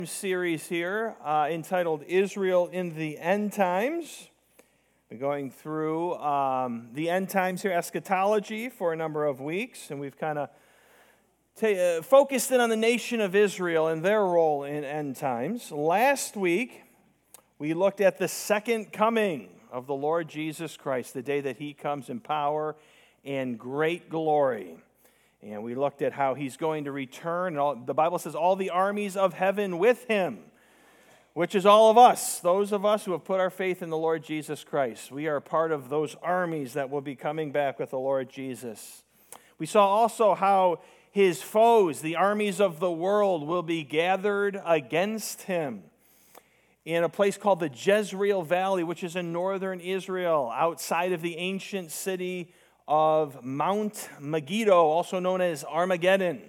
Series here entitled Israel in the End Times. We're going through the end times here, eschatology, for a number of weeks, and we've kind of focused in on the nation of Israel and their role in end times. Last week, we looked at the second coming of the Lord Jesus Christ, the day that he comes in power and great glory. And we looked at how he's going to return. The Bible says all the armies of heaven with him, which is all of us, those of us who have put our faith in the Lord Jesus Christ. We are part of those armies that will be coming back with the Lord Jesus. We saw also how his foes, the armies of the world, will be gathered against him in a place called the Jezreel Valley, which is in northern Israel, outside of the ancient city of Mount Megiddo, also known as Armageddon.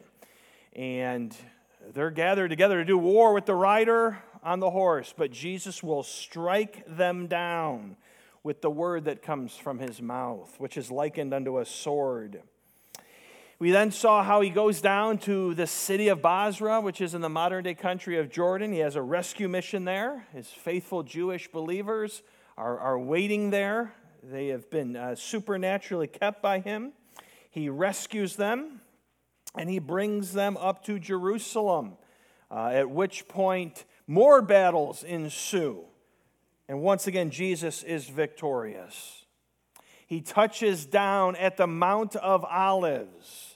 And they're gathered together to do war with the rider on the horse, but Jesus will strike them down with the word that comes from his mouth, which is likened unto a sword. We then saw how he goes down to the city of Basra, which is in the modern-day country of Jordan. He has a rescue mission there. His faithful Jewish believers are waiting there. They have been supernaturally kept by him. He rescues them, and he brings them up to Jerusalem, at which point more battles ensue. And once again, Jesus is victorious. He touches down at the Mount of Olives.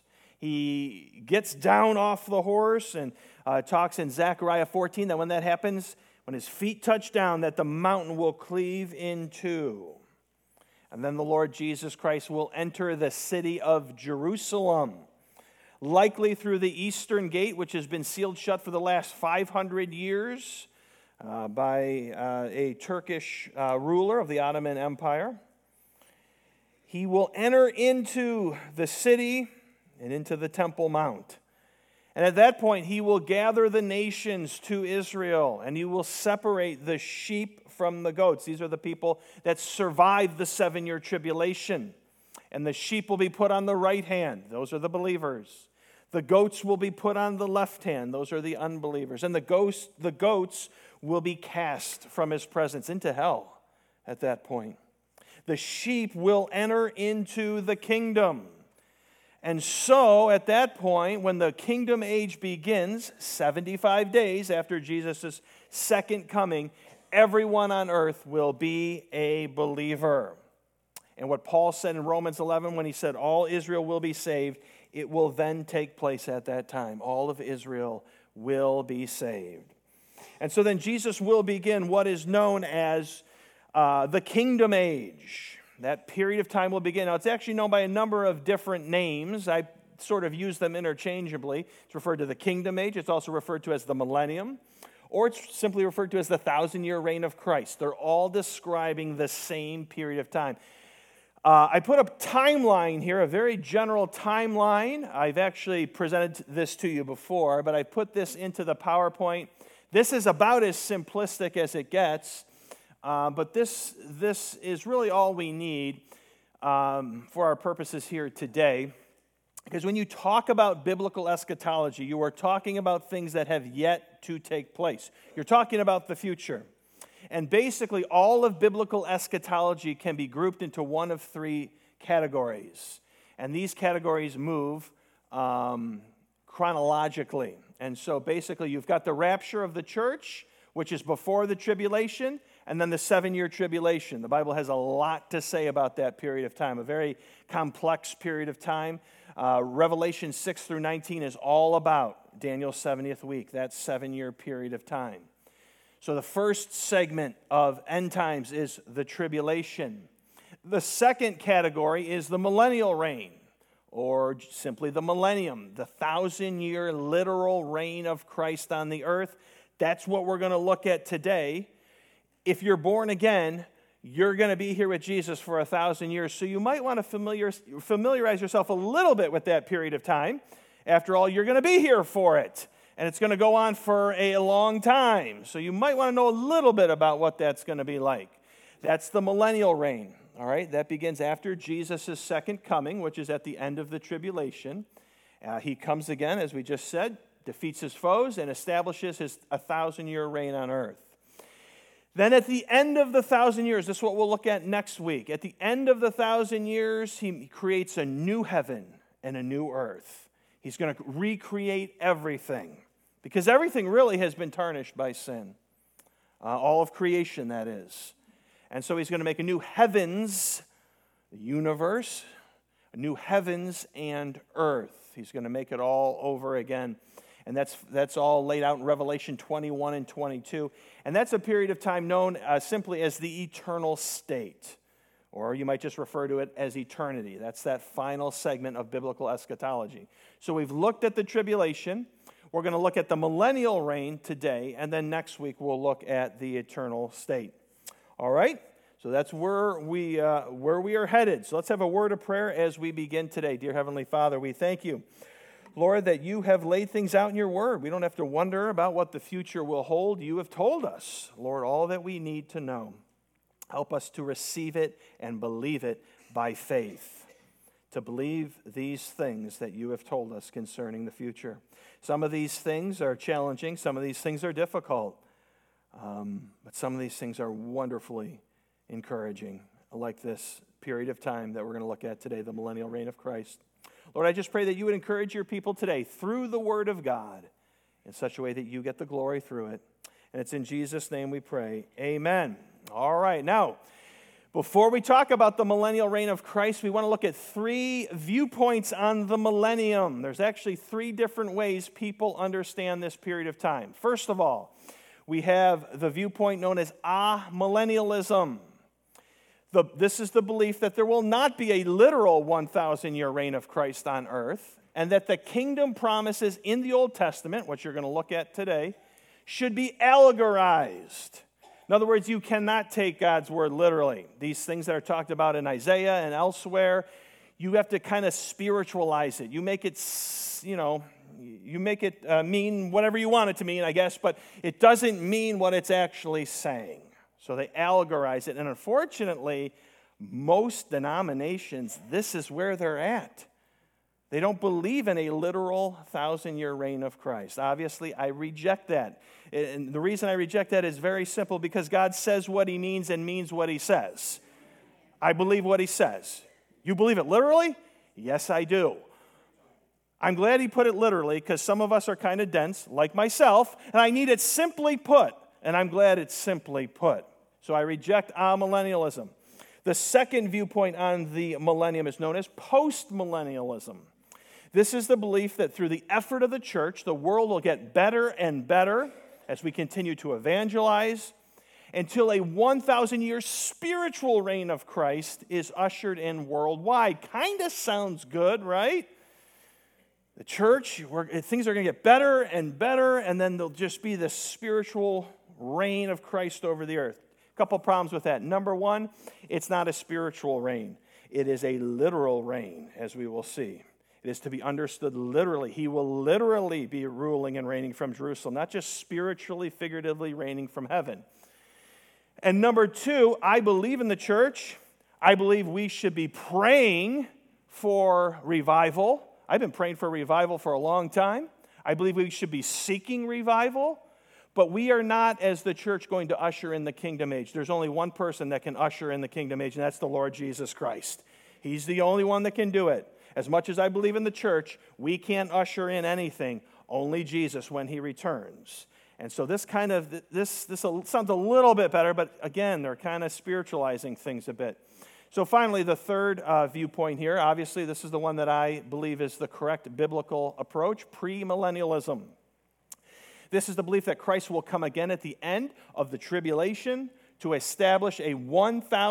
He gets down off the horse and talks in Zechariah 14 that when that happens, when his feet touch down, that the mountain will cleave in two. And then the Lord Jesus Christ will enter the city of Jerusalem, likely through the eastern gate, which has been sealed shut for the last 500 years by a Turkish ruler of the Ottoman Empire. He will enter into the city and into the Temple Mount. And at that point, he will gather the nations to Israel, and he will separate the sheep from the goats. These are the people that survived the 7-year tribulation. And the sheep will be put on the right hand. Those are the believers. The goats will be put on the left hand. Those are the unbelievers. And the goats will be cast from his presence into hell at that point. The sheep will enter into the kingdom. And so, at that point, when the kingdom age begins, 75 days after Jesus' second coming, everyone on earth will be a believer. And what Paul said in Romans 11 when he said all Israel will be saved, it will then take place at that time. All of Israel will be saved. And so then Jesus will begin what is known as the kingdom age. That period of time will begin. Now, it's actually known by a number of different names. I sort of use them interchangeably. It's referred to the kingdom age. It's also referred to as the millennium. Or it's simply referred to as the 1,000-year reign of Christ. They're all describing the same period of time. I put a timeline here, a very general timeline. I've actually presented this to you before, but I put this into the PowerPoint. This is about as simplistic as it gets. But this is really all we need for our purposes here today. Because when you talk about biblical eschatology, you are talking about things that have yet to take place. You're talking about the future. And basically, all of biblical eschatology can be grouped into one of three categories. And these categories move chronologically. And so basically, you've got the rapture of the church, which is before the tribulation, and then the 7-year tribulation. The Bible has a lot to say about that period of time, a very complex period of time. Revelation 6 through 19 is all about Daniel's 70th week, that 7-year period of time. So the first segment of end times is the tribulation. The second category is the millennial reign, or simply the millennium, the 1,000-year literal reign of Christ on the earth. That's what we're going to look at today. If you're born again, you're going to be here with Jesus for 1,000 years. So you might want to familiarize yourself a little bit with that period of time. After all, you're going to be here for it. And it's going to go on for a long time. So you might want to know a little bit about what that's going to be like. That's the millennial reign. All right, that begins after Jesus' second coming, which is at the end of the tribulation. He comes again, as we just said, defeats his foes, and establishes his 1,000-year reign on earth. Then at the end of the 1,000 years, this is what we'll look at next week. At the end of the 1,000 years, he creates a new heaven and a new earth. He's going to recreate everything, because everything really has been tarnished by sin. All of creation, that is. And so he's going to make a new heavens, the universe, a new heavens and earth. He's going to make it all over again. And that's all laid out in Revelation 21 and 22. And that's a period of time known simply as the eternal state. Or you might just refer to it as eternity. That's that final segment of biblical eschatology. So we've looked at the tribulation. We're going to look at the millennial reign today. And then next week we'll look at the eternal state. All right? So that's where we are headed. So let's have a word of prayer as we begin today. Dear Heavenly Father, we thank you, Lord, that you have laid things out in your word. We don't have to wonder about what the future will hold. You have told us, Lord, all that we need to know. Help us to receive it and believe it by faith, to believe these things that you have told us concerning the future. Some of these things are challenging. Some of these things are difficult. But some of these things are wonderfully encouraging, like this period of time that we're going to look at today, the millennial reign of Christ. Lord, I just pray that you would encourage your people today through the Word of God in such a way that you get the glory through it. And it's in Jesus' name we pray. Amen. All right. Now, before we talk about the millennial reign of Christ, we want to look at 3 viewpoints on the millennium. There's actually 3 different ways people understand this period of time. First of all, we have the viewpoint known as amillennialism. This is the belief that there will not be a literal 1,000-year reign of Christ on earth, and that the kingdom promises in the Old Testament, which you're going to look at today, should be allegorized. In other words, you cannot take God's word literally. These things that are talked about in Isaiah and elsewhere, you have to kind of spiritualize it. You make it, mean whatever you want it to mean, I guess, but it doesn't mean what it's actually saying. So they allegorize it. And unfortunately, most denominations, this is where they're at. They don't believe in a literal 1,000-year reign of Christ. Obviously, I reject that. And the reason I reject that is very simple, because God says what he means and means what he says. I believe what he says. You believe it literally? Yes, I do. I'm glad he put it literally, because some of us are kind of dense, like myself, and I need it simply put, and I'm glad it's simply put. So I reject amillennialism. The second viewpoint on the millennium is known as postmillennialism. This is the belief that through the effort of the church, the world will get better and better as we continue to evangelize, until a 1,000-year spiritual reign of Christ is ushered in worldwide. Kind of sounds good, right? The church, things are going to get better and better, and then there'll just be this spiritual reign of Christ over the earth. A couple problems with that. Number one, it's not a spiritual reign. It is a literal reign, as we will see. It is to be understood literally. He will literally be ruling and reigning from Jerusalem, not just spiritually, figuratively reigning from heaven. And number two, I believe in the church. I believe we should be praying for revival. I've been praying for revival for a long time. I believe we should be seeking revival. But we are not, as the church, going to usher in the kingdom age. There's only one person that can usher in the kingdom age, and that's the Lord Jesus Christ. He's the only one that can do it. As much as I believe in the church, we can't usher in anything, only Jesus when he returns. And so this sounds a little bit better, but again, they're kind of spiritualizing things a bit. So finally, the third viewpoint here, obviously this is the one that I believe is the correct biblical approach, premillennialism. This is the belief that Christ will come again at the end of the tribulation to establish a literal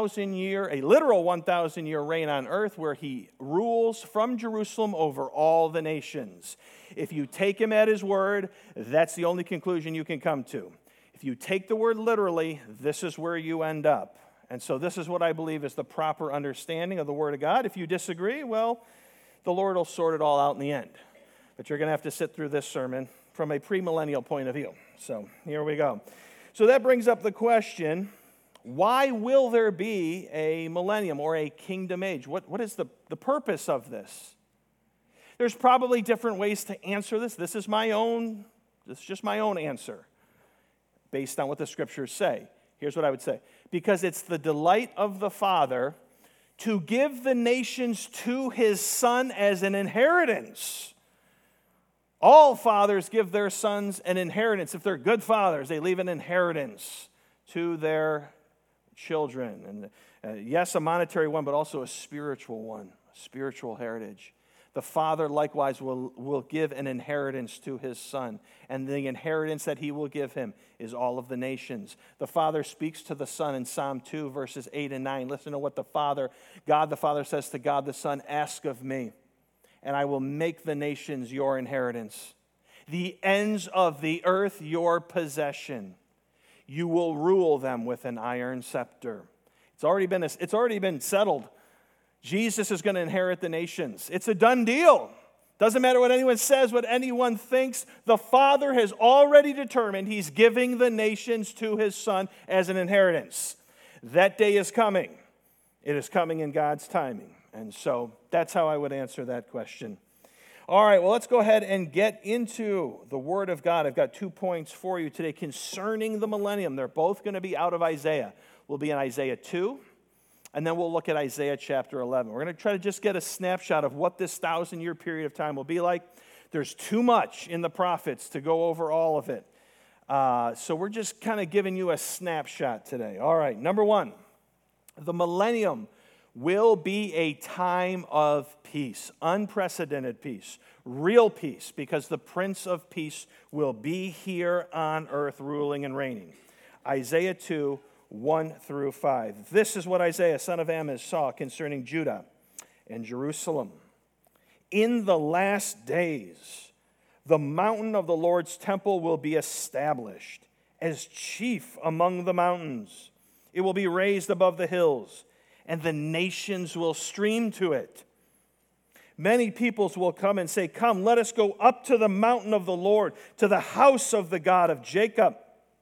1,000-year reign on earth where he rules from Jerusalem over all the nations. If you take him at his word, that's the only conclusion you can come to. If you take the word literally, this is where you end up. And so this is what I believe is the proper understanding of the word of God. If you disagree, well, the Lord will sort it all out in the end. But you're going to have to sit through this sermon from a premillennial point of view. So here we go. So that brings up the question, why will there be a millennium or a kingdom age? What is the purpose of this? There's probably different ways to answer this. This is just my own answer based on what the scriptures say. Here's what I would say. Because it's the delight of the Father to give the nations to his Son as an inheritance. All fathers give their sons an inheritance. If they're good fathers, they leave an inheritance to their children. And yes, a monetary one, but also a spiritual one, a spiritual heritage. The Father likewise will give an inheritance to his Son. And the inheritance that he will give him is all of the nations. The Father speaks to the Son in Psalm 2, verses 8 and 9. Listen to what God the Father says to God the Son, "Ask of me, and I will make the nations your inheritance, the ends of the earth your possession. You will rule them with an iron scepter." It's already been settled. Jesus is going to inherit the nations. It's a done deal. Doesn't matter what anyone says, what anyone thinks. The Father has already determined he's giving the nations to his Son as an inheritance. That day is coming. It is coming in God's timing. And so that's how I would answer that question. All right, well, let's go ahead and get into the Word of God. I've got 2 points for you today concerning the millennium. They're both going to be out of Isaiah. We'll be in Isaiah 2. And then we'll look at Isaiah chapter 11. We're going to try to just get a snapshot of what this 1,000-year period of time will be like. There's too much in the prophets to go over all of it. So we're just kind of giving you a snapshot today. All right, number one, the millennium will be a time of peace, unprecedented peace, real peace, because the Prince of Peace will be here on earth ruling and reigning. Isaiah 2, 1 through 5. This is what Isaiah, son of Amoz, saw concerning Judah and Jerusalem. In the last days, the mountain of the Lord's temple will be established as chief among the mountains. It will be raised above the hills, and the nations will stream to it. Many peoples will come and say, "Come, let us go up to the mountain of the Lord, to the house of the God of Jacob.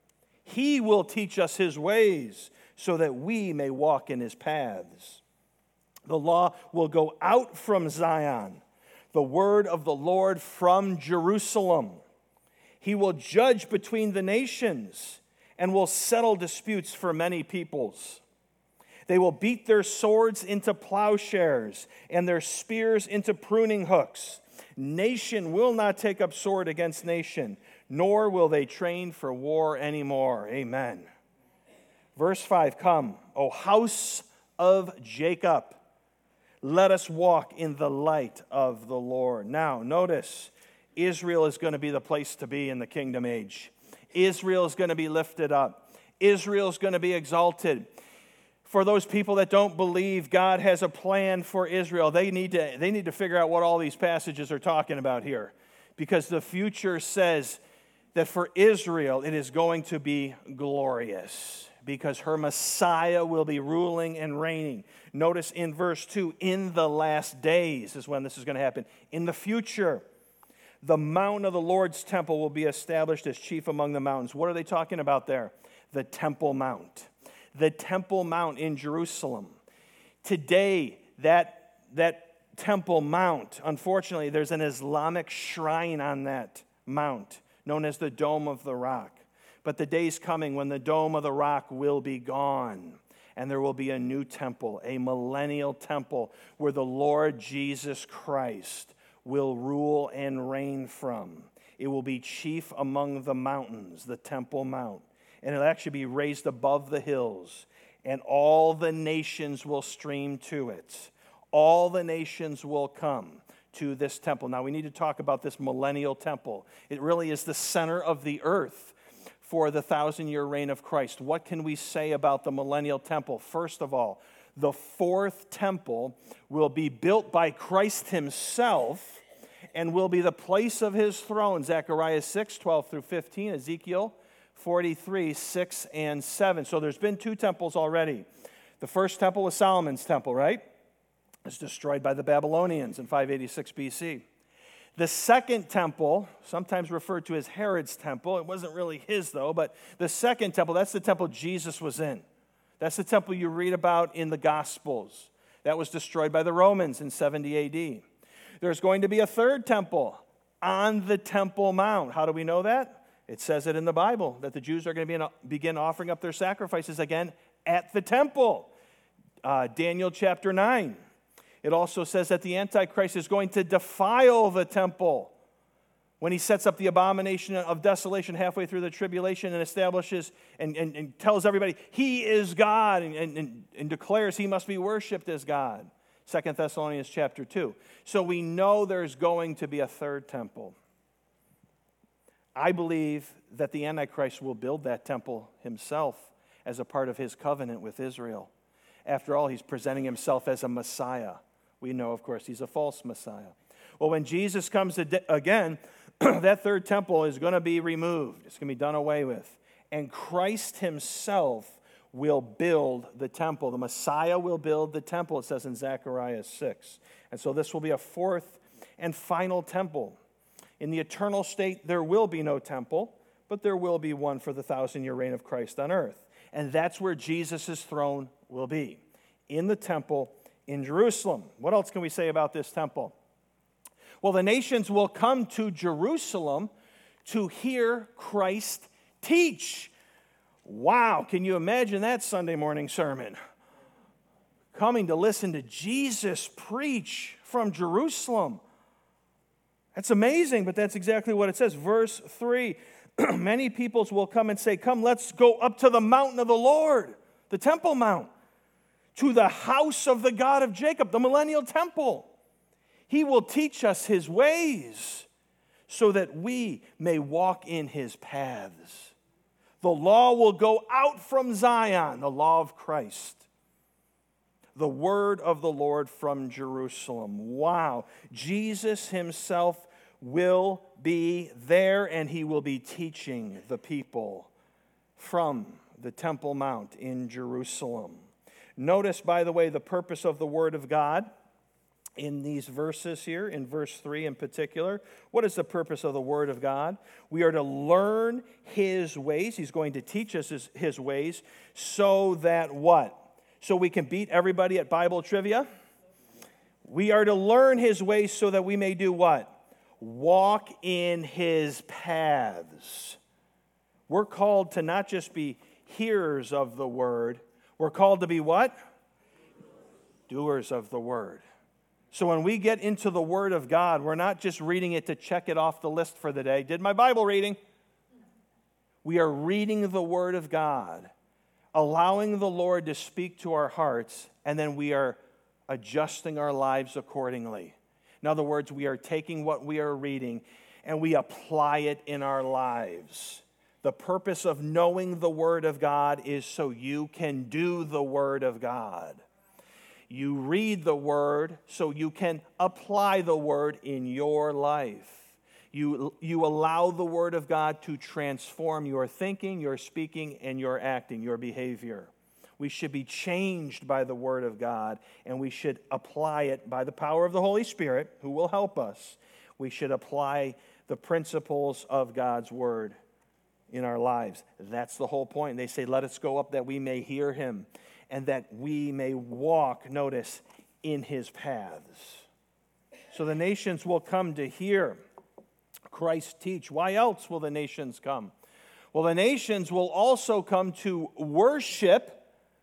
He will teach us his ways, so that we may walk in his paths. The law will go out from Zion, the word of the Lord from Jerusalem. He will judge between the nations and will settle disputes for many peoples. They will beat their swords into plowshares and their spears into pruning hooks. Nation will not take up sword against nation, nor will they train for war anymore." Amen. Verse 5, "Come, O house of Jacob, let us walk in the light of the Lord." Now, notice, Israel is going to be the place to be in the kingdom age. Israel is going to be lifted up. Israel is going to be exalted. For those people that don't believe God has a plan for Israel, they need to figure out what all these passages are talking about here. Because the future says that for Israel, it is going to be glorious. Because her Messiah will be ruling and reigning. Notice in verse 2, in the last days is when this is going to happen. In the future, the mountain of the Lord's temple will be established as chief among the mountains. What are they talking about there? The Temple Mount. The Temple Mount in Jerusalem. Today, that Temple Mount, unfortunately, there's an Islamic shrine on that mount known as the Dome of the Rock. But the day's coming when the Dome of the Rock will be gone, and there will be a new temple, a millennial temple, where the Lord Jesus Christ will rule and reign from. It will be chief among the mountains, the Temple Mount. And it'll actually be raised above the hills, and all the nations will stream to it. All the nations will come to this temple. Now, we need to talk about this millennial temple. It really is the center of the earth for the 1,000-year reign of Christ. What can we say about the millennial temple? First of all, the fourth temple will be built by Christ himself and will be the place of his throne. Zechariah 6, 12 through 15, Ezekiel 43, 6 and 7. So there's been two temples already. The first temple was Solomon's temple, right? It's destroyed by the Babylonians in 586 BC. The second temple, sometimes referred to as Herod's temple, it wasn't really his though, but the second temple, that's the temple Jesus was in. That's the temple you read about in the Gospels. That was destroyed by the Romans in 70 AD. There's going to be a third temple on the Temple Mount. How do we know that? It says it in the Bible, that the Jews are going to begin offering up their sacrifices again at the temple. Daniel chapter 9. It also says that the Antichrist is going to defile the temple when he sets up the abomination of desolation halfway through the tribulation and establishes and tells everybody he is God and declares he must be worshiped as God. 2 Thessalonians chapter 2. So we know there's going to be a third temple. I believe that the Antichrist will build that temple himself as a part of his covenant with Israel. After all, he's presenting himself as a Messiah. We know, of course, he's a false Messiah. Well, when Jesus comes again, that third temple is going to be removed. It's going to be done away with. And Christ himself will build the temple. The Messiah will build the temple, it says in Zechariah 6. And so this will be a fourth and final temple. In the eternal state, there will be no temple, but there will be one for the 1,000-year reign of Christ on earth. And that's where Jesus' throne will be, in the temple in Jerusalem. What else can we say about this temple? Well, the nations will come to Jerusalem to hear Christ teach. Wow, can you imagine that Sunday morning sermon? Coming to listen to Jesus preach from Jerusalem. That's amazing, but that's exactly what it says. Verse 3, many peoples will come and say, come, let's go up to the mountain of the Lord, the Temple Mount, to the house of the God of Jacob, the millennial temple. He will teach us his ways so that we may walk in his paths. The law will go out from Zion, the law of Christ. The word of the Lord from Jerusalem. Wow. Jesus himself will be there, and he will be teaching the people from the Temple Mount in Jerusalem. Notice, by the way, the purpose of the word of God in these verses here, in verse 3 in particular. What is the purpose of the Word of God? We are to learn his ways. He's going to teach us his ways so that what? So we can beat everybody at Bible trivia? We are to learn his ways so that we may do what? Walk in his paths. We're called to not just be hearers of the Word. We're called to be what? Doers of the Word. So when we get into the Word of God, we're not just reading it to check it off the list for the day. Did my Bible reading? We are reading the Word of God, allowing the Lord to speak to our hearts, and then we are adjusting our lives accordingly. In other words, we are taking what we are reading and we apply it in our lives. The purpose of knowing the Word of God is so you can do the Word of God. You read the Word so you can apply the Word in your life. You allow the Word of God to transform your thinking, your speaking, and your acting, your behavior. We should be changed by the Word of God, and we should apply it by the power of the Holy Spirit, who will help us. We should apply the principles of God's Word in our lives. That's the whole point. They say, let us go up that we may hear him, and that we may walk, notice, in his paths. So the nations will come to hear Christ teach. Why else will the nations come? Well, the nations will also come to worship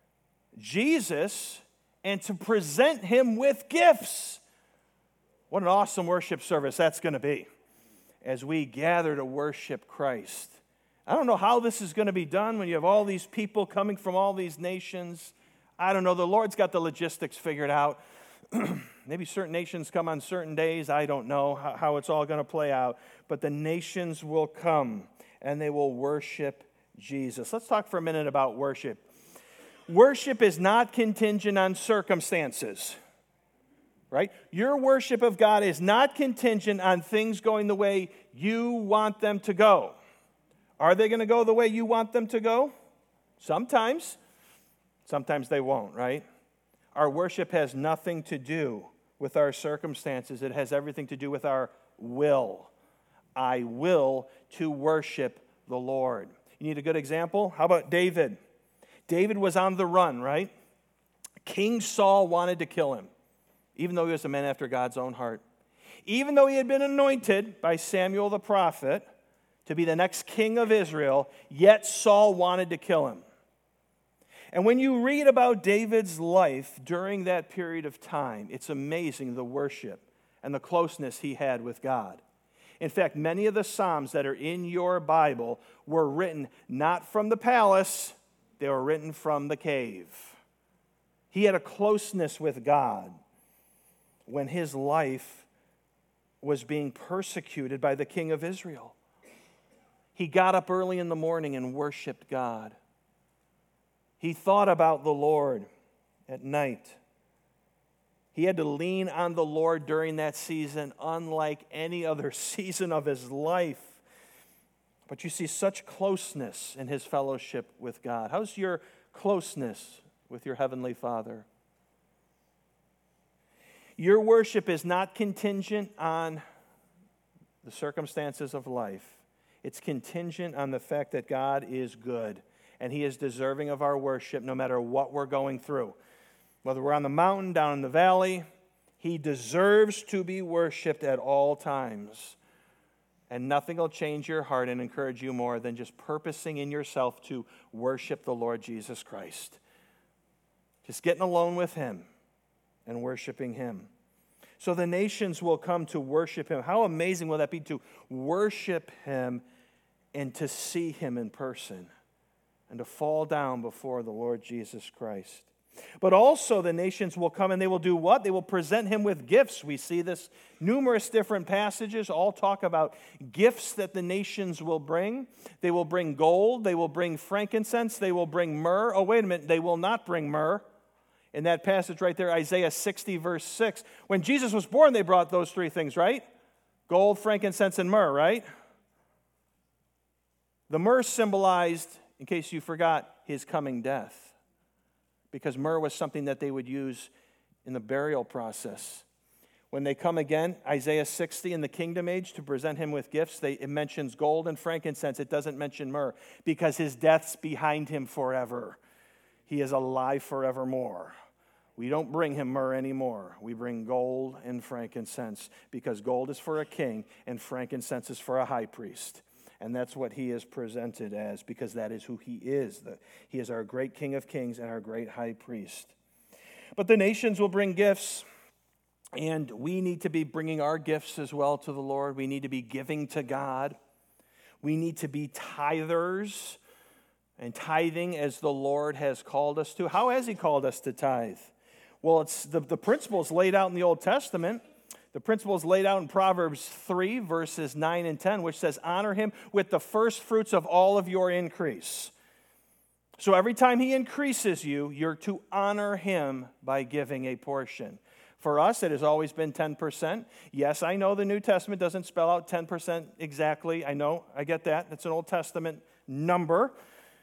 Jesus and to present him with gifts. What an awesome worship service that's going to be as we gather to worship Christ. I don't know how this is going to be done when you have all these people coming from all these nations. I don't know. The Lord's got the logistics figured out. Maybe certain nations come on certain days. I don't know how it's all going to play out. But the nations will come and they will worship Jesus. Let's talk for a minute about worship. Worship is not contingent on circumstances, right? Your worship of God is not contingent on things going the way you want them to go. Are they going to go the way you want them to go? Sometimes. Sometimes they won't, right? Our worship has nothing to do with our circumstances. It has everything to do with our will. I will to worship the Lord. You need a good example? How about David? David was on the run, right? King Saul wanted to kill him, even though he was a man after God's own heart. Even though he had been anointed by Samuel the prophet to be the next king of Israel, yet Saul wanted to kill him. And when you read about David's life during that period of time, it's amazing the worship and the closeness he had with God. In fact, many of the Psalms that are in your Bible were written not from the palace, they were written from the cave. He had a closeness with God when his life was being persecuted by the king of Israel. He got up early in the morning and worshiped God. He thought about the Lord at night. He had to lean on the Lord during that season, unlike any other season of his life. But you see such closeness in his fellowship with God. How's your closeness with your Heavenly Father? Your worship is not contingent on the circumstances of life. It's contingent on the fact that God is good, and He is deserving of our worship no matter what we're going through. Whether we're on the mountain, down in the valley, He deserves to be worshiped at all times. And nothing will change your heart and encourage you more than just purposing in yourself to worship the Lord Jesus Christ. Just getting alone with Him and worshiping Him. So the nations will come to worship Him. How amazing will that be to worship Him and to see Him in person and to fall down before the Lord Jesus Christ. But also the nations will come and they will do what? They will present Him with gifts. We see this numerous different passages all talk about gifts that the nations will bring. They will bring gold, they will bring frankincense, they will bring myrrh. Oh, wait a minute, they will not bring myrrh. In that passage right there, Isaiah 60, verse 6. When Jesus was born, they brought those three things, right? Gold, frankincense, and myrrh, right? The myrrh symbolized, in case you forgot, His coming death. Because myrrh was something that they would use in the burial process. When they come again, Isaiah 60 in the kingdom age to present Him with gifts, it mentions gold and frankincense. It doesn't mention myrrh because His death's behind Him forever. He is alive forevermore. We don't bring Him myrrh anymore. We bring gold and frankincense because gold is for a king and frankincense is for a high priest. And that's what He is presented as because that is who He is. He is our great King of Kings and our great high priest. But the nations will bring gifts, and we need to be bringing our gifts as well to the Lord. We need to be giving to God. We need to be tithers and tithing as the Lord has called us to. How has He called us to tithe? Well, it's the principle is laid out in the Old Testament. The principle is laid out in Proverbs 3, verses 9 and 10, which says, honor Him with the first fruits of all of your increase. So every time He increases you, you're to honor Him by giving a portion. For us, it has always been 10%. Yes, I know the New Testament doesn't spell out 10% exactly. I know, I get that. It's an Old Testament number.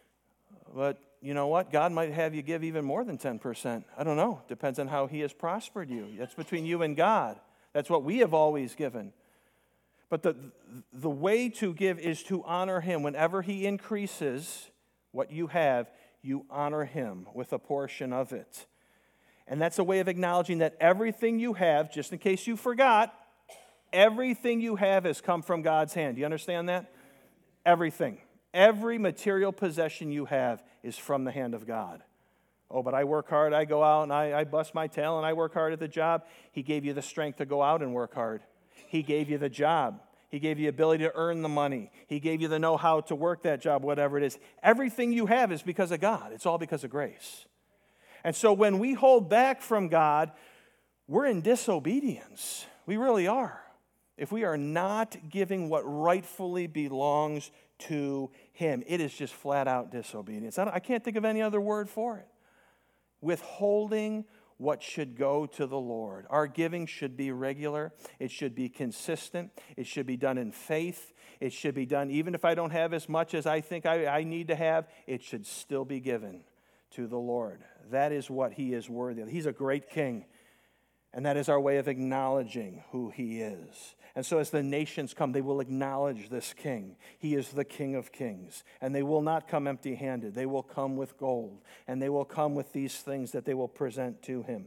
But you know what? God might have you give even more than 10%. I don't know. Depends on how He has prospered you. That's between you and God. That's what we have always given. But the way to give is to honor Him. Whenever He increases what you have, you honor Him with a portion of it. And that's a way of acknowledging that everything you have, just in case you forgot, everything you have has come from God's hand. Do you understand that? Everything. Every material possession you have is from the hand of God. Oh, but I work hard, I go out and I bust my tail and I work hard at the job. He gave you the strength to go out and work hard. He gave you the job. He gave you the ability to earn the money. He gave you the know-how to work that job, whatever it is. Everything you have is because of God. It's all because of grace. And so when we hold back from God, we're in disobedience. We really are. If we are not giving what rightfully belongs to Him, it is just flat out disobedience. I can't think of any other word for it. Withholding what should go to the Lord. Our giving should be regular. It should be consistent. It should be done in faith. It should be done even if I don't have as much as I think I need to have. It should still be given to the Lord. That is what He is worthy of. He's a great King. And that is our way of acknowledging who He is. And so as the nations come, they will acknowledge this King. He is the King of Kings. And they will not come empty-handed. They will come with gold. And they will come with these things that they will present to Him.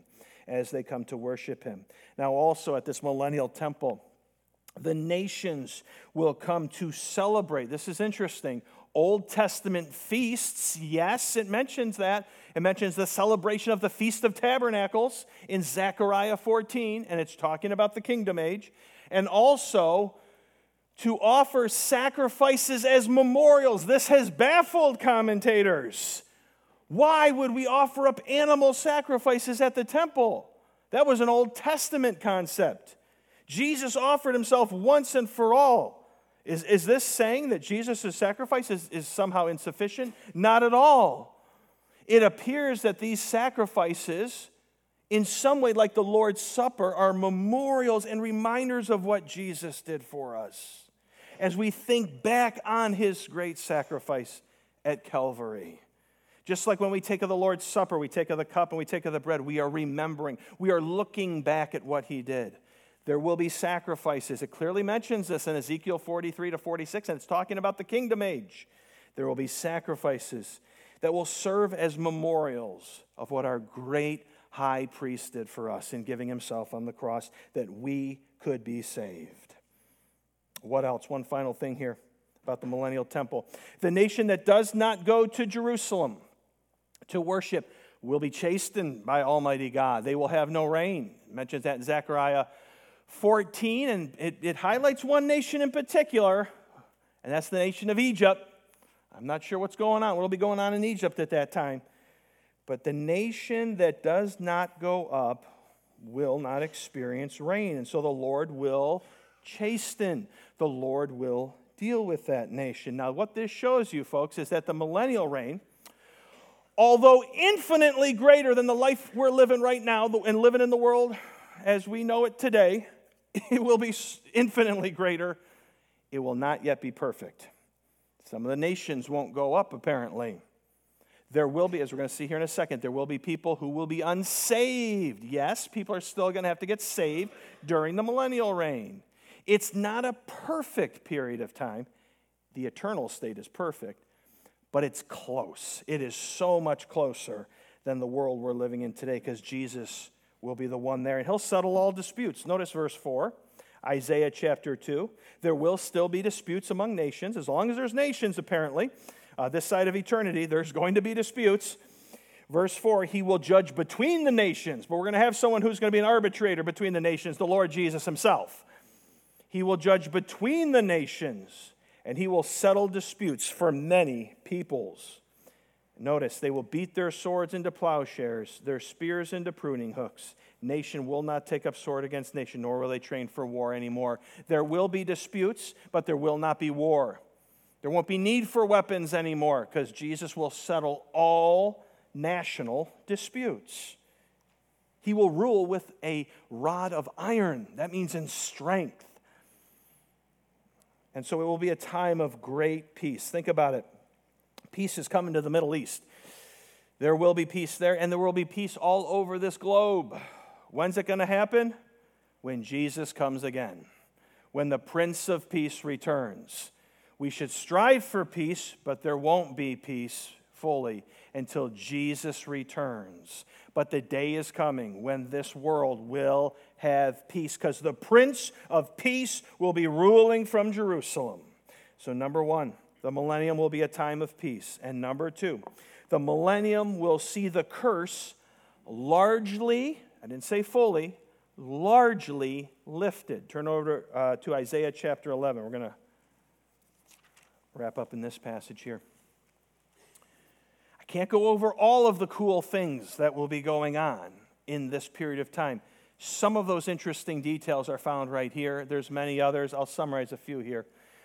as they come to worship him. Now also at this millennial temple, the nations will come to celebrate. This is interesting. Old Testament feasts, yes, it mentions that. It mentions the celebration of the Feast of Tabernacles in Zechariah 14, and it's talking about the kingdom age. And also to offer sacrifices as memorials. This has baffled commentators. Why would we offer up animal sacrifices at the temple? That was an Old Testament concept. Jesus offered himself once and for all. Is this saying that Jesus' sacrifice is somehow insufficient? Not at all. It appears that these sacrifices, in some way like the Lord's Supper, are memorials and reminders of what Jesus did for us as we think back on his great sacrifice at Calvary. Just like when we take of the Lord's Supper, we take of the cup and we take of the bread, we are remembering, we are looking back at what he did. There will be sacrifices. It clearly mentions this in Ezekiel 43 to 46, and it's talking about the kingdom age. There will be sacrifices that will serve as memorials of what our great high priest did for us in giving himself on the cross, that we could be saved. What else? One final thing here about the millennial temple. The nation that does not go to Jerusalem to worship will be chastened by Almighty God. They will have no rain. It mentions that in Zechariah 14, and it highlights one nation in particular, and that's the nation of Egypt. I'm not sure what's going on, what will be going on in Egypt at that time. But the nation that does not go up will not experience rain, and so the Lord will chasten. The Lord will deal with that nation. Now, what this shows you, folks, is that the millennial reign, although infinitely greater than the life we're living right now and living in the world as we know it today, it will be infinitely greater. It will not yet be perfect. Some of the nations won't go up, apparently. There will be, as we're going to see here in a second, there will be people who will be unsaved. Yes, people are still going to have to get saved during the millennial reign. It's not a perfect period of time. The eternal state is perfect, but it's close. It is so much closer than the world we're living in today because Jesus will be the one there, and he'll settle all disputes. Notice verse 4, Isaiah chapter 2. There will still be disputes among nations, as long as there's nations, apparently. This side of eternity, there's going to be disputes. Verse 4, he will judge between the nations, but we're going to have someone who's going to be an arbitrator between the nations, the Lord Jesus himself. He will judge between the nations, and he will settle disputes for many peoples. Notice, they will beat their swords into plowshares, their spears into pruning hooks. Nation will not take up sword against nation, nor will they train for war anymore. There will be disputes, but there will not be war. There won't be need for weapons anymore, because Jesus will settle all national disputes. He will rule with a rod of iron. That means in strength. And so it will be a time of great peace. Think about it. Peace is coming to the Middle East. There will be peace there, and there will be peace all over this globe. When's it going to happen? When Jesus comes again. When the Prince of Peace returns. We should strive for peace, but there won't be peace fully until Jesus returns. But the day is coming when this world will have peace, because the Prince of Peace will be ruling from Jerusalem. So number one, the millennium will be a time of peace. And number two, the millennium will see the curse largely, I didn't say fully, largely lifted. Turn over to Isaiah chapter 11. We're going to wrap up in this passage here. I can't go over all of the cool things that will be going on in this period of time. Some of those interesting details are found right here. There's many others. I'll summarize a few here.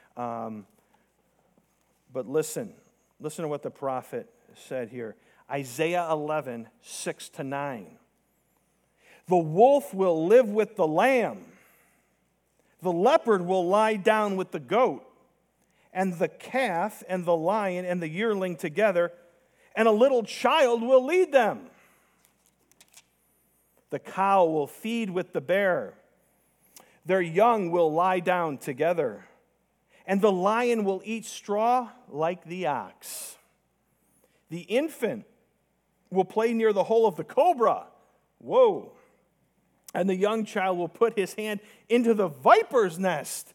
But listen to what the prophet said here. Isaiah 11, 6-9. The wolf will live with the lamb. The leopard will lie down with the goat. And the calf and the lion and the yearling together, and a little child will lead them. The cow will feed with the bear. Their young will lie down together. And the lion will eat straw like the ox. The infant will play near the hole of the cobra. Whoa. And the young child will put his hand into the viper's nest.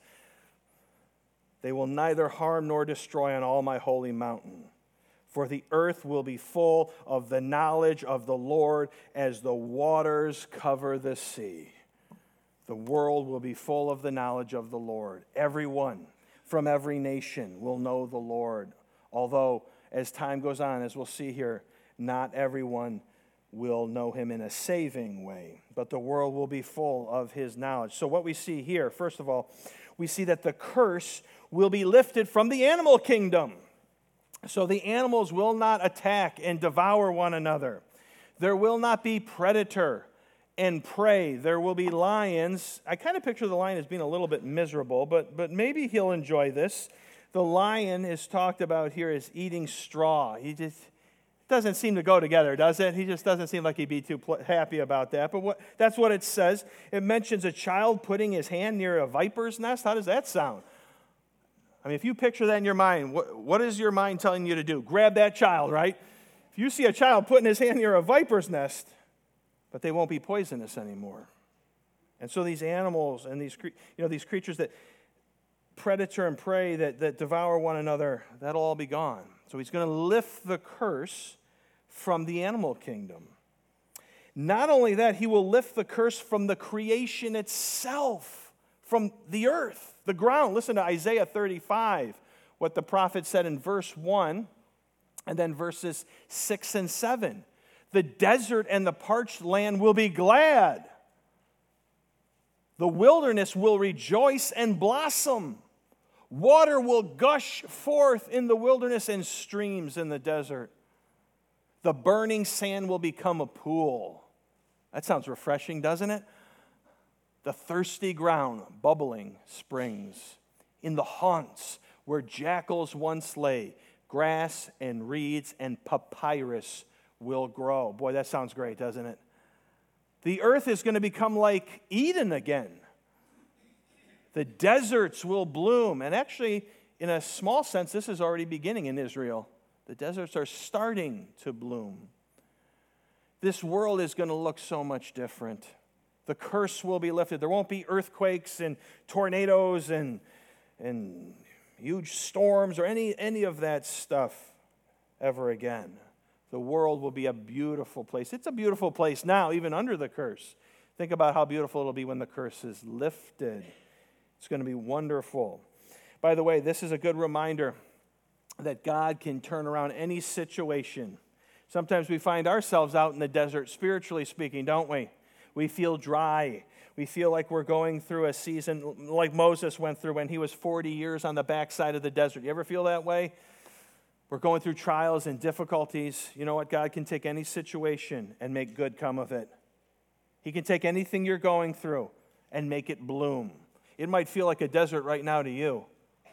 They will neither harm nor destroy on all my holy mountain. For the earth will be full of the knowledge of the Lord as the waters cover the sea. The world will be full of the knowledge of the Lord. Everyone from every nation will know the Lord. Although, as time goes on, as we'll see here, not everyone will know him in a saving way, but the world will be full of his knowledge. So what we see here, first of all, we see that the curse will be lifted from the animal kingdom. So the animals will not attack and devour one another. There will not be predator and prey. There will be lions. I kind of picture the lion as being a little bit miserable, but maybe he'll enjoy this. The lion is talked about here as eating straw. He just doesn't seem to go together, does it? He just doesn't seem like he'd be too happy about that. But that's what it says. It mentions a child putting his hand near a viper's nest. How does that sound? I mean, if you picture that in your mind, what is your mind telling you to do? Grab that child, right? If you see a child putting his hand near a viper's nest, but they won't be poisonous anymore. And so these animals and these creatures that predator and prey that devour one another, that'll all be gone. So he's going to lift the curse from the animal kingdom. Not only that, he will lift the curse from the creation itself, from the earth, the ground. Listen to Isaiah 35, what the prophet said in verse 1, and then verses 6 and 7. The desert and the parched land will be glad. The wilderness will rejoice and blossom. Water will gush forth in the wilderness and streams in the desert. The burning sand will become a pool. That sounds refreshing, doesn't it? The thirsty ground, bubbling springs. In the haunts where jackals once lay, grass and reeds and papyrus will grow. Boy, that sounds great, doesn't it? The earth is going to become like Eden again. The deserts will bloom. And actually, in a small sense, this is already beginning in Israel. The deserts are starting to bloom. This world is going to look so much different. The curse will be lifted. There won't be earthquakes and tornadoes and huge storms or any of that stuff ever again. The world will be a beautiful place. It's a beautiful place now, even under the curse. Think about how beautiful it'll be when the curse is lifted. It's going to be wonderful. By the way, this is a good reminder that God can turn around any situation. Sometimes we find ourselves out in the desert, spiritually speaking, don't we? We feel dry. We feel like we're going through a season like Moses went through when he was 40 years on the backside of the desert. You ever feel that way? We're going through trials and difficulties. You know what? God can take any situation and make good come of it. He can take anything you're going through and make it bloom. It might feel like a desert right now to you,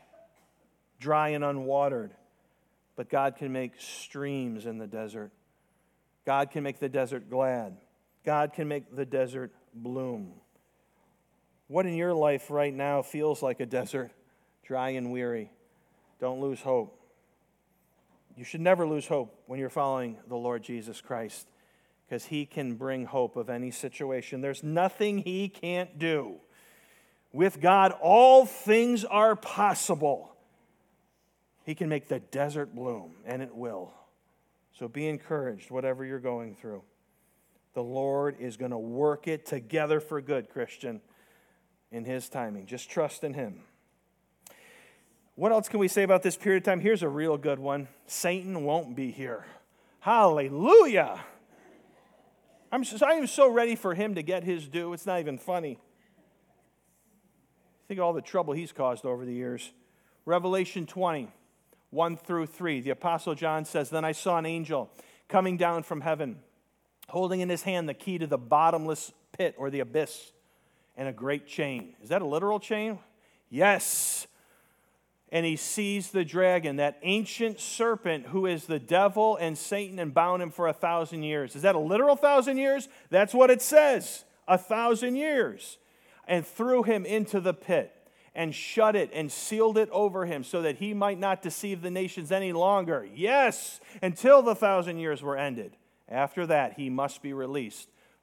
dry and unwatered, but God can make streams in the desert. God can make the desert glad. God can make the desert bloom. What in your life right now feels like a desert, dry and weary? Don't lose hope. You should never lose hope when you're following the Lord Jesus Christ, because he can bring hope of any situation. There's nothing he can't do. With God, all things are possible. He can make the desert bloom, and it will. So be encouraged, whatever you're going through. The Lord is going to work it together for good, Christian, in his timing. Just trust in him. What else can we say about this period of time? Here's a real good one. Satan won't be here. Hallelujah. I am so ready for him to get his due. It's not even funny. Think of all the trouble he's caused over the years. Revelation 20, 1 through 3. The Apostle John says, Then I saw an angel coming down from heaven, holding in his hand the key to the bottomless pit or the abyss and a great chain. Is that a literal chain? Yes. And he seized the dragon, that ancient serpent who is the devil and Satan, and bound him for 1,000 years. Is that a literal 1,000 years? That's what it says, 1,000 years. And threw him into the pit and shut it and sealed it over him so that he might not deceive the nations any longer. Yes, until the 1,000 years were ended. After that, he must be released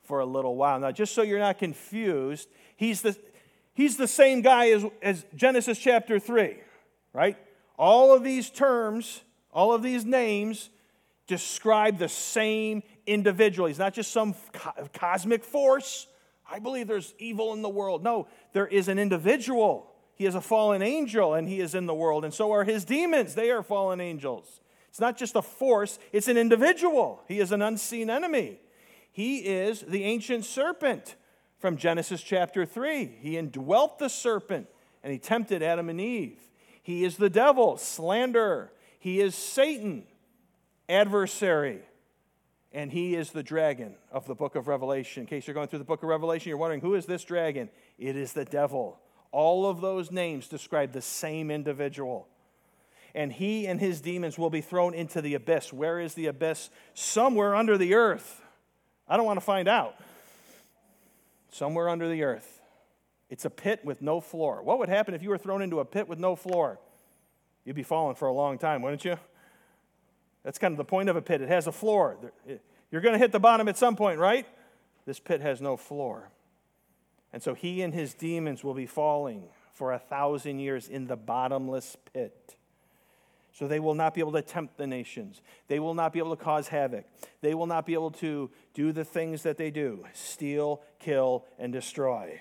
for a little while. Now, just so you're not confused, he's the same guy as Genesis chapter 3, right? All of these terms, all of these names describe the same individual. He's not just some cosmic force. I believe there's evil in the world. No, there is an individual. He is a fallen angel, and he is in the world, and so are his demons. They are fallen angels. It's not just a force, it's an individual. He is an unseen enemy. He is the ancient serpent from Genesis chapter 3. He indwelt the serpent, and he tempted Adam and Eve. He is the devil, slanderer. He is Satan, adversary. And he is the dragon of the book of Revelation. In case you're going through the book of Revelation, you're wondering, who is this dragon? It is the devil. All of those names describe the same individual. And he and his demons will be thrown into the abyss. Where is the abyss? Somewhere under the earth. I don't want to find out. Somewhere under the earth. It's a pit with no floor. What would happen if you were thrown into a pit with no floor? You'd be falling for a long time, wouldn't you? That's kind of the point of a pit. It has a floor. You're going to hit the bottom at some point, right? This pit has no floor. And so he and his demons will be falling for 1,000 years in the bottomless pit. So they will not be able to tempt the nations. They will not be able to cause havoc. They will not be able to do the things that they do: steal, kill, and destroy.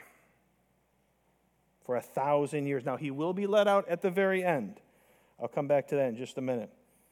For 1,000 years. Now, he will be let out at the very end. I'll come back to that in just a minute.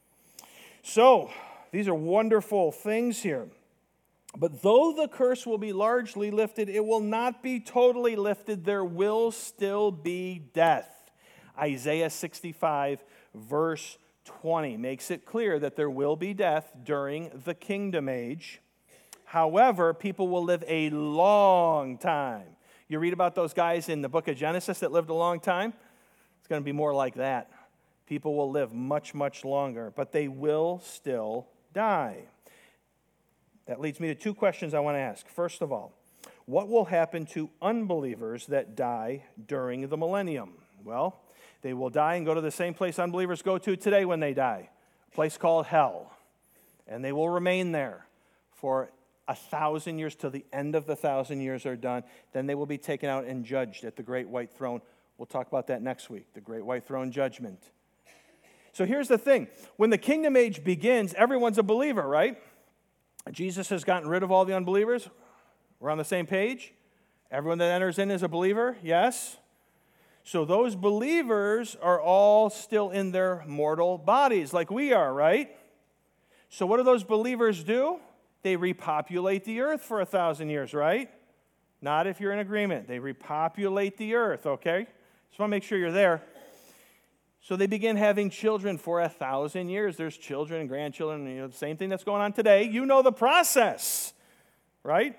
So, these are wonderful things here. But though the curse will be largely lifted, it will not be totally lifted. There will still be death. Isaiah 65, verse 20 makes it clear that there will be death during the kingdom age. However, people will live a long time. You read about those guys in the book of Genesis that lived a long time? It's going to be more like that. People will live much, much longer, but they will still die. That leads me to two questions I want to ask. First of all, what will happen to unbelievers that die during the millennium? Well, they will die and go to the same place unbelievers go to today when they die, a place called hell. And they will remain there for 1,000 years till the end of the 1,000 years are done. Then they will be taken out and judged at the great white throne. We'll talk about that next week, the great white throne judgment. So here's the thing. When the kingdom age begins, everyone's a believer, right? Jesus has gotten rid of all the unbelievers. We're on the same page. Everyone that enters in is a believer, yes? So those believers are all still in their mortal bodies like we are, right? So what do those believers do? They repopulate the earth for 1,000 years, right? Not if you're in agreement. They repopulate the earth, okay? Just want to make sure you're there. So they begin having children for 1,000 years. There's children and grandchildren, the same thing that's going on today. You know the process, right?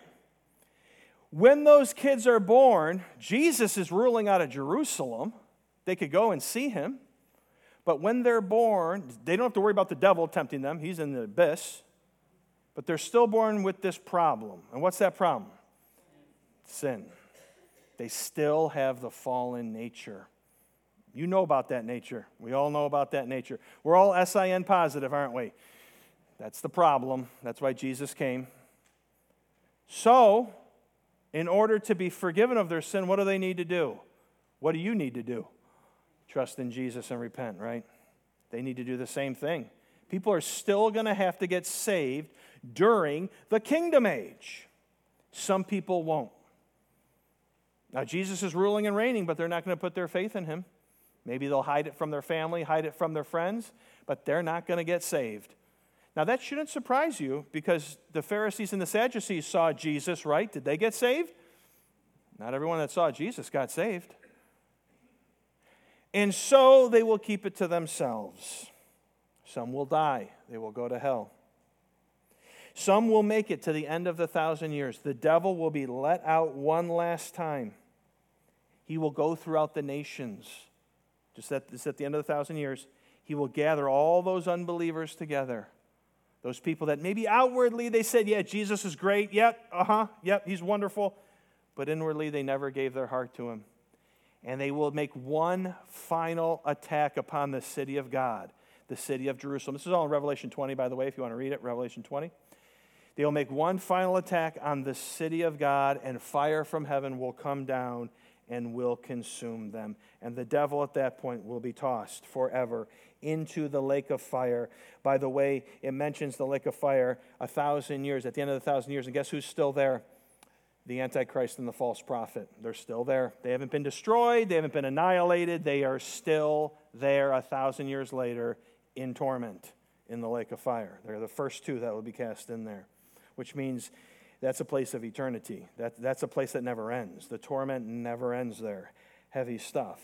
When those kids are born, Jesus is ruling out of Jerusalem. They could go and see him. But when they're born, they don't have to worry about the devil tempting them. He's in the abyss. But they're still born with this problem. And what's that problem? Sin. They still have the fallen nature. You know about that nature. We all know about that nature. We're all SIN positive, aren't we? That's the problem. That's why Jesus came. So, in order to be forgiven of their sin, what do they need to do? What do you need to do? Trust in Jesus and repent, right? They need to do the same thing. People are still going to have to get saved during the kingdom age. Some people won't. Now, Jesus is ruling and reigning, but they're not going to put their faith in him. Maybe they'll hide it from their family, hide it from their friends, but they're not going to get saved. Now, that shouldn't surprise you because the Pharisees and the Sadducees saw Jesus, right? Did they get saved? Not everyone that saw Jesus got saved. And so they will keep it to themselves. Some will die. They will go to hell. Some will make it to the end of the 1,000 years. The devil will be let out one last time. He will go throughout the nations. Just at the end of the 1,000 years, he will gather all those unbelievers together. Those people that maybe outwardly they said, yeah, Jesus is great. Yep, he's wonderful. But inwardly they never gave their heart to him. And they will make one final attack upon the city of God, the city of Jerusalem. This is all in Revelation 20, by the way, if you want to read it, Revelation 20. They will make one final attack on the city of God, and fire from heaven will come down and will consume them. And the devil at that point will be tossed forever into the lake of fire. By the way, it mentions the lake of fire 1,000 years, at the end of the 1,000 years. And guess who's still there? The Antichrist and the false prophet. They're still there. They haven't been destroyed. They haven't been annihilated. They are still there 1,000 years later in torment in the lake of fire. They're the first two that will be cast in there, which means that's a place of eternity. That's a place that never ends. The torment never ends there. Heavy stuff.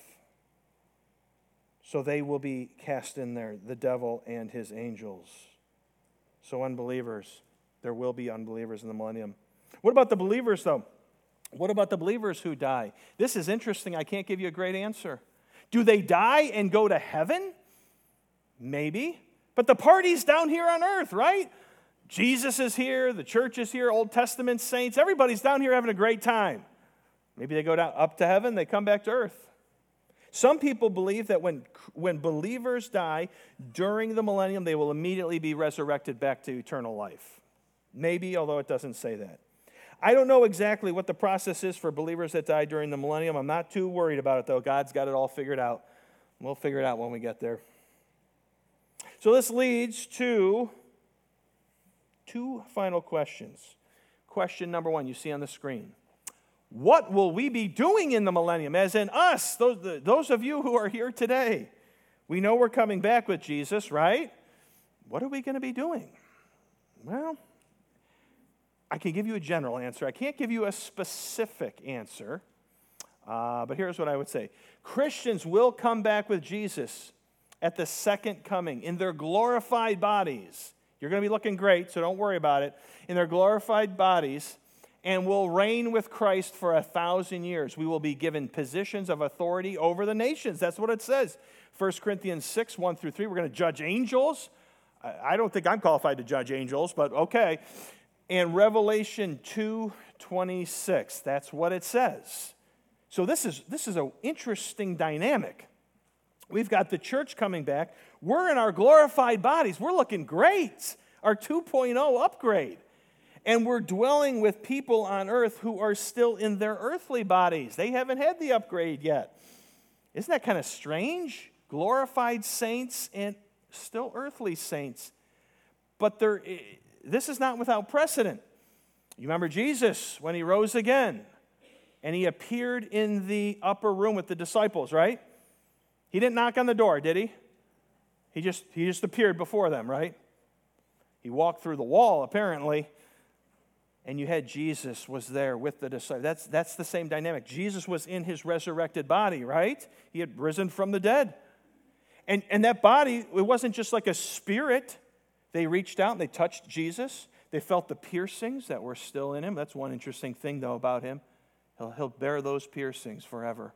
So they will be cast in there, the devil and his angels. So unbelievers, there will be unbelievers in the millennium. What about the believers, though? What about the believers who die? This is interesting. I can't give you a great answer. Do they die and go to heaven? Maybe. But the party's down here on earth, right? Jesus is here, the church is here, Old Testament saints, everybody's down here having a great time. Maybe they go down up to heaven, they come back to earth. Some people believe that when believers die during the millennium, they will immediately be resurrected back to eternal life. Maybe, although it doesn't say that. I don't know exactly what the process is for believers that die during the millennium. I'm not too worried about it, though. God's got it all figured out. We'll figure it out when we get there. So this leads to two final questions. Question number one, you see on the screen. What will we be doing in the millennium? As in us, those of you who are here today. We know we're coming back with Jesus, right? What are we going to be doing? Well, I can give you a general answer. I can't give you a specific answer. But here's what I would say. Christians will come back with Jesus at the second coming in their glorified bodies. You're going to be looking great, so don't worry about it. In their glorified bodies, and will reign with Christ for 1,000 years. We will be given positions of authority over the nations. That's what it says. 1 Corinthians 6, 1 through 3, we're going to judge angels. I don't think I'm qualified to judge angels, but okay. And Revelation 2:26, that's what it says. So this is an interesting dynamic. We've got the church coming back. We're in our glorified bodies. We're looking great. Our 2.0 upgrade. And we're dwelling with people on earth who are still in their earthly bodies. They haven't had the upgrade yet. Isn't that kind of strange? Glorified saints and still earthly saints. But this is not without precedent. You remember Jesus when he rose again and he appeared in the upper room with the disciples, right? He didn't knock on the door, did he? He just appeared before them, right? He walked through the wall, apparently, and you had Jesus was there with the disciples. That's the same dynamic. Jesus was in his resurrected body, right? He had risen from the dead. And that body, it wasn't just like a spirit. They reached out and they touched Jesus. They felt the piercings that were still in him. That's one interesting thing, though, about him. He'll bear those piercings forever.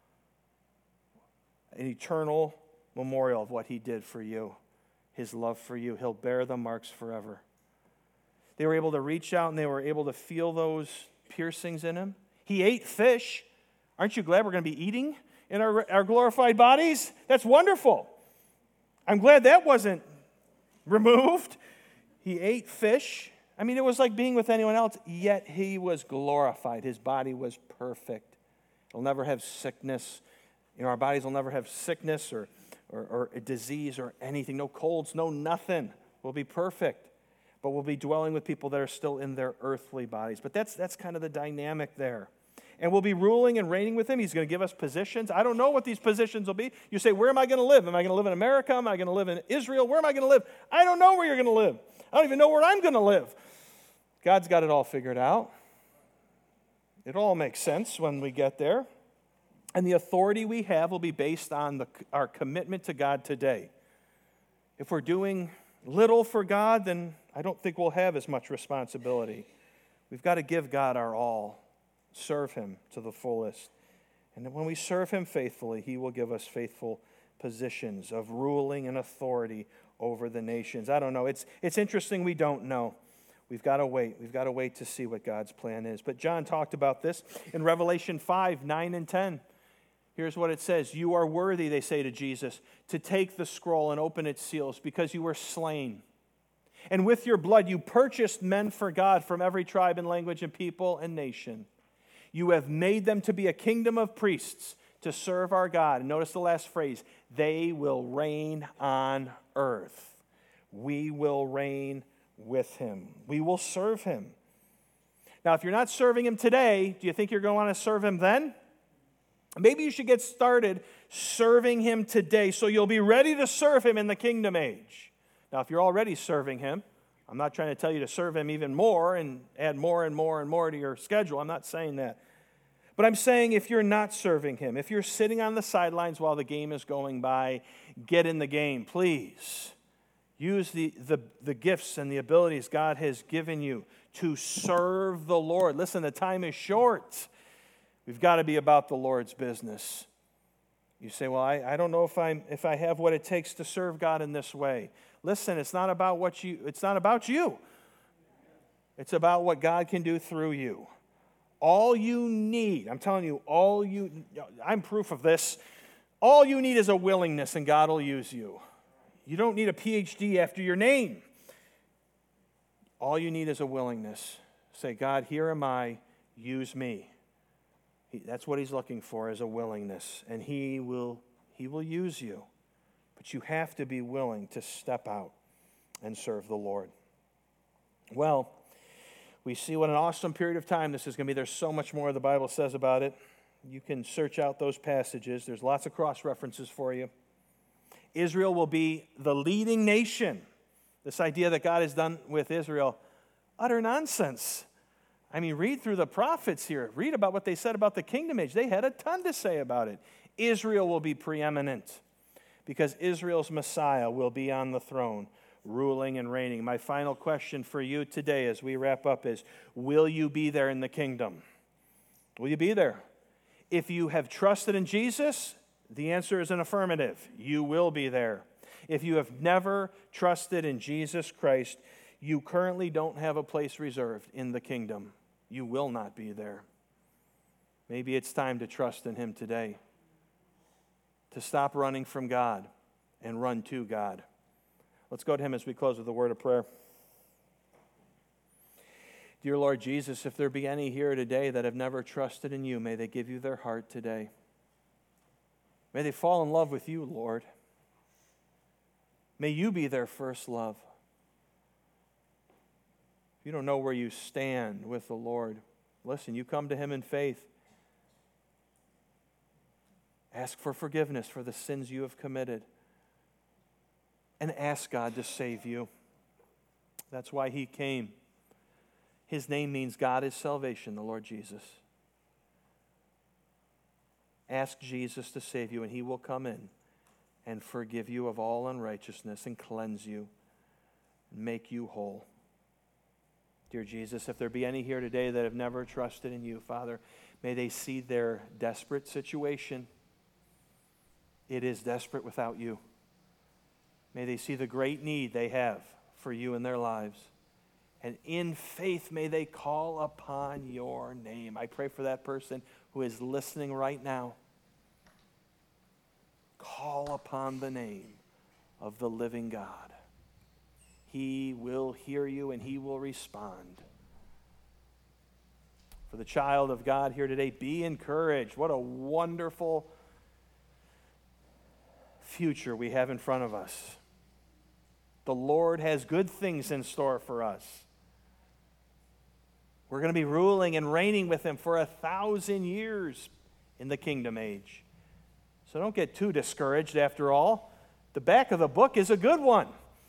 An eternal memorial of what he did for you, his love for you. He'll bear the marks forever. They were able to reach out and they were able to feel those piercings in him. He ate fish. Aren't you glad we're going to be eating in our glorified bodies? That's wonderful. I'm glad that wasn't removed. He ate fish. I mean, it was like being with anyone else, yet he was glorified. His body was perfect. He'll never have sickness. You know, our bodies will never have sickness or a disease or anything. No colds, no nothing. We'll be perfect. But we'll be dwelling with people that are still in their earthly bodies. But that's kind of the dynamic there. And we'll be ruling and reigning with him. He's going to give us positions. I don't know what these positions will be. You say, where am I going to live? Am I going to live in America? Am I going to live in Israel? Where am I going to live? I don't know where you're going to live. I don't even know where I'm going to live. God's got it all figured out. It all makes sense when we get there. And the authority we have will be based on our commitment to God today. If we're doing little for God, then I don't think we'll have as much responsibility. We've got to give God our all, serve him to the fullest. And when we serve him faithfully, he will give us faithful positions of ruling and authority over the nations. I don't know. It's interesting we don't know. We've got to wait. We've got to wait to see what God's plan is. But John talked about this in Revelation 5, 9, and 10. Here's what it says. You are worthy, they say to Jesus, to take the scroll and open its seals because you were slain. And with your blood you purchased men for God from every tribe and language and people and nation. You have made them to be a kingdom of priests to serve our God. And notice the last phrase, they will reign on earth. We will reign with him. We will serve him. Now, if you're not serving him today, do you think you're going to want to serve him then? Maybe you should get started serving him today so you'll be ready to serve him in the kingdom age. Now, if you're already serving him, I'm not trying to tell you to serve him even more and add more and more and more to your schedule. I'm not saying that. But I'm saying if you're not serving him, if you're sitting on the sidelines while the game is going by, get in the game, please. Use the gifts and the abilities God has given you to serve the Lord. Listen, the time is short. We've got to be about the Lord's business. You say, well, I don't know if I have what it takes to serve God in this way. Listen, it's not about it's not about you. It's about what God can do through you. All you need, I'm telling you, I'm proof of this. All you need is a willingness and God will use you. You don't need a PhD after your name. All you need is a willingness. Say, God, here am I, use me. That's what he's looking for, is a willingness. And he will use you. But you have to be willing to step out and serve the Lord. Well, we see what an awesome period of time this is going to be. There's so much more the Bible says about it. You can search out those passages. There's lots of cross-references for you. Israel will be the leading nation. This idea that God has done with Israel, utter nonsense. I mean, read through the prophets here. Read about what they said about the kingdom age. They had a ton to say about it. Israel will be preeminent because Israel's Messiah will be on the throne, ruling and reigning. My final question for you today as we wrap up is, will you be there in the kingdom? Will you be there? If you have trusted in Jesus, the answer is an affirmative. You will be there. If you have never trusted in Jesus Christ, you currently don't have a place reserved in the kingdom. You will not be there. Maybe it's time to trust in him today, to stop running from God and run to God. Let's go to him as we close with a word of prayer. Dear Lord Jesus, if there be any here today that have never trusted in you, may they give you their heart today. May they fall in love with you, Lord. May you be their first love. If you don't know where you stand with the Lord, listen, you come to him in faith. Ask for forgiveness for the sins you have committed. And ask God to save you. That's why he came. His name means God is salvation, the Lord Jesus. Ask Jesus to save you, and he will come in and forgive you of all unrighteousness and cleanse you and make you whole. Dear Jesus, if there be any here today that have never trusted in you, Father, may they see their desperate situation. It is desperate without you. May they see the great need they have for you in their lives. And in faith, may they call upon your name. I pray for that person who is listening right now. Call upon the name of the living God. He will hear you and he will respond. For the child of God here today, be encouraged. What a wonderful future we have in front of us. The Lord has good things in store for us. We're going to be ruling and reigning with him for 1,000 years in the kingdom age. So don't get too discouraged after all. The back of the book is a good one.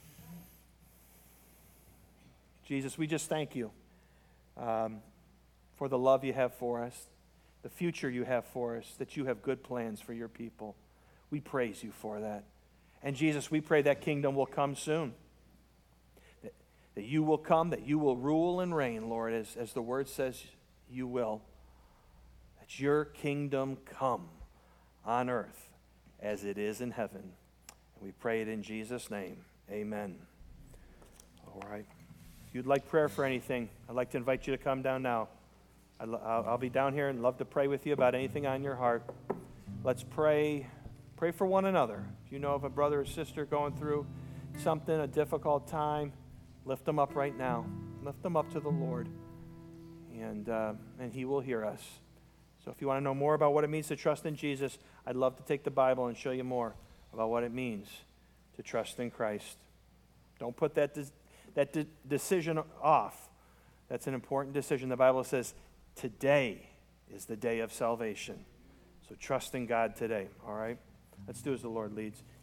Jesus, we just thank you for the love you have for us, the future you have for us, that you have good plans for your people. We praise you for that. And Jesus, we pray that kingdom will come soon. That you will come, that you will rule and reign, Lord, as the word says you will. That your kingdom come on earth as it is in heaven. And we pray it in Jesus' name. Amen. All right. If you'd like prayer for anything, I'd like to invite you to come down now. I'll be down here and love to pray with you about anything on your heart. Let's pray. Pray for one another. If you know of a brother or sister going through something, a difficult time, Lift them up right now. Lift them up to the Lord, and He will hear us. So if you want to know more about what it means to trust in Jesus, I'd love to take the Bible and show you more about what it means to trust in Christ. Don't put that decision off. That's an important decision. The Bible says today is the day of salvation. So trust in God today, all right? Let's do as the Lord leads.